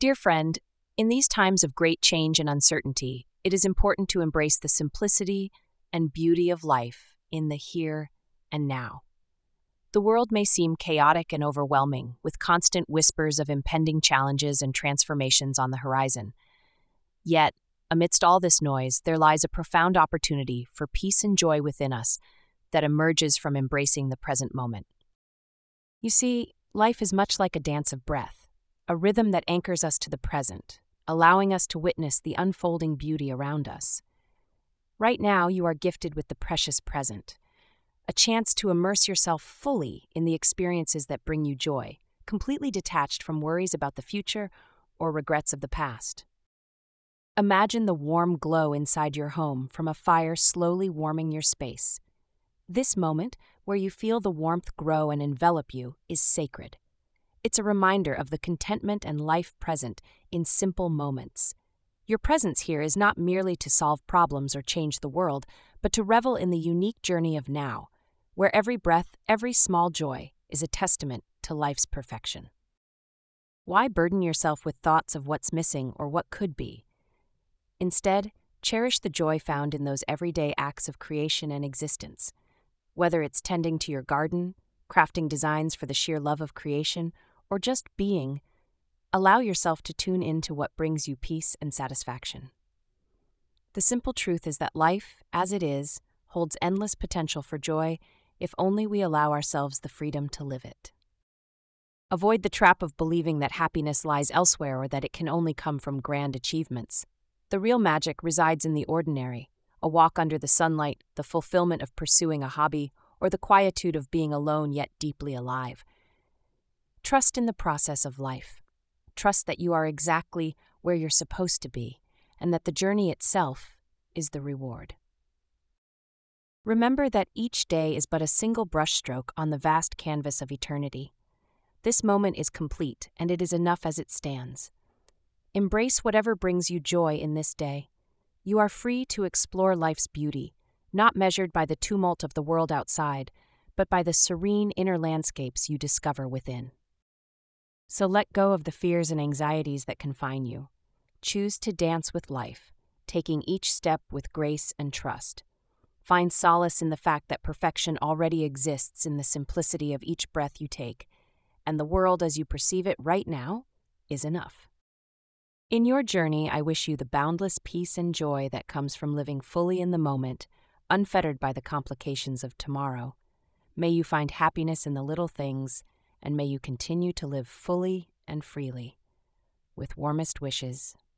Dear friend, in these times of great change and uncertainty, it is important to embrace the simplicity and beauty of life in the here and now. The world may seem chaotic and overwhelming, with constant whispers of impending challenges and transformations on the horizon. Yet, amidst all this noise, there lies a profound opportunity for peace and joy within us that emerges from embracing the present moment. You see, life is much like a dance of breath, a rhythm that anchors us to the present, allowing us to witness the unfolding beauty around us. Right now, you are gifted with the precious present, a chance to immerse yourself fully in the experiences that bring you joy, completely detached from worries about the future or regrets of the past. Imagine the warm glow inside your home from a fire slowly warming your space. This moment, where you feel the warmth grow and envelop you, is sacred. It's a reminder of the contentment and life present in simple moments. Your presence here is not merely to solve problems or change the world, but to revel in the unique journey of now, where every breath, every small joy, is a testament to life's perfection. Why burden yourself with thoughts of what's missing or what could be? Instead, cherish the joy found in those everyday acts of creation and existence. Whether it's tending to your garden, crafting designs for the sheer love of creation, or just being, allow yourself to tune into what brings you peace and satisfaction. The simple truth is that life, as it is, holds endless potential for joy if only we allow ourselves the freedom to live it. Avoid the trap of believing that happiness lies elsewhere or that it can only come from grand achievements. The real magic resides in the ordinary, a walk under the sunlight, the fulfillment of pursuing a hobby, or the quietude of being alone yet deeply alive. Trust in the process of life. Trust that you are exactly where you're supposed to be, and that the journey itself is the reward. Remember that each day is but a single brushstroke on the vast canvas of eternity. This moment is complete, and it is enough as it stands. Embrace whatever brings you joy in this day. You are free to explore life's beauty, not measured by the tumult of the world outside, but by the serene inner landscapes you discover within. So let go of the fears and anxieties that confine you. Choose to dance with life, taking each step with grace and trust. Find solace in the fact that perfection already exists in the simplicity of each breath you take, and the world as you perceive it right now is enough. In your journey, I wish you the boundless peace and joy that comes from living fully in the moment, unfettered by the complications of tomorrow. May you find happiness in the little things, and may you continue to live fully and freely. With warmest wishes,